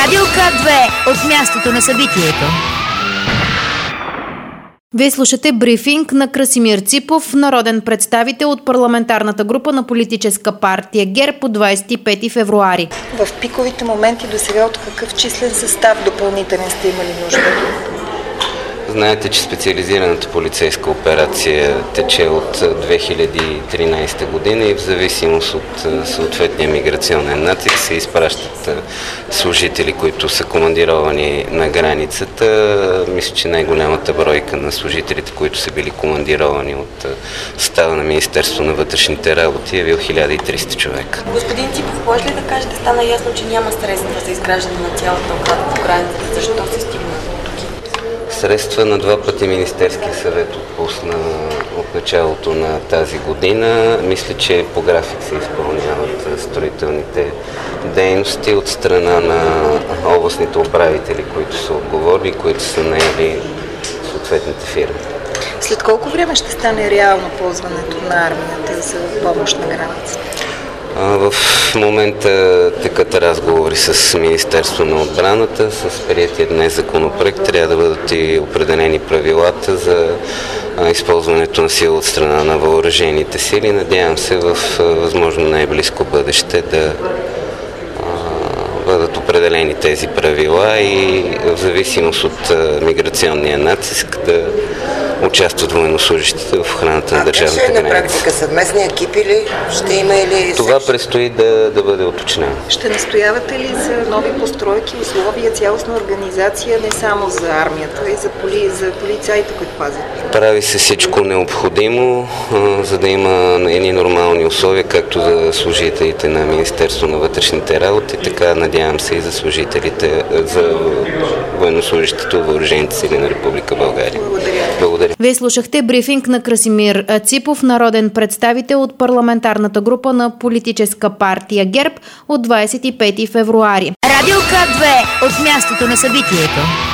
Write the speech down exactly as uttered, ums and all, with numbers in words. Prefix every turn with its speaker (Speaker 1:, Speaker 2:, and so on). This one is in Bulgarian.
Speaker 1: Радио К две от мястото на събитието. Вие слушате брифинг на Красимир Ципов, народен представител от парламентарната група на политическа партия ГЕРБ по двадесет и пети февруари.
Speaker 2: В пиковите моменти до сега от какъв числен състав допълнителен сте имали нужда?
Speaker 3: Знаете, че специализираната полицейска операция тече от две хиляди и тринадесета година и в зависимост от съответния миграционен натиск се изпращат служители, които са командировани на границата. Мисля, че най-голямата бройка на служителите, които са били командировани от състава на Министерството на вътрешните работи е бил хиляда и триста човека.
Speaker 4: Господин Ципов, може ли да кажете, стана ясно, че няма средства за изграждане на цялата ограда по границата? Защо се стигна?
Speaker 3: Средства на два пъти Министерския съвет отпусна от началото на тази година. Мисля, че по график се изпълняват строителните дейности от страна на областните управители, които са отговорни, които са наели съответните фирми.
Speaker 2: След колко време ще стане реално ползването на армията за помощ на границата?
Speaker 3: В момента текат разговори с Министерство на отбраната, с приетия днес законопроект. Трябва да бъдат и определени правилата за използването на сила от страна на въоръжените сили. Надявам се в възможно най-близко бъдеще да бъдат определени тези правила и в зависимост от миграционния натиск да участват военнослужащите в охраната на държавната граница.
Speaker 5: На практика съвместни екипи ли ще има или...
Speaker 3: Това предстои да, да бъде уточнено.
Speaker 2: Ще настоявате ли за нови постройки, условия, цялостна организация, не само за армията, и за, поли, за полицаите, които пазят?
Speaker 3: Прави се всичко необходимо, а, за да има едни нормални условия, както за служителите на Министерство на вътрешните работи, така надявам се и за служителите, за военнослужащите от въоръжените сили на Република България.
Speaker 2: Благодаря.
Speaker 3: Благодаря.
Speaker 1: Вие слушахте брифинг на Красимир Ципов, народен представител от парламентарната група на политическа партия ГЕРБ от двадесет и пети февруари.
Speaker 6: Радио К две от мястото на събитието.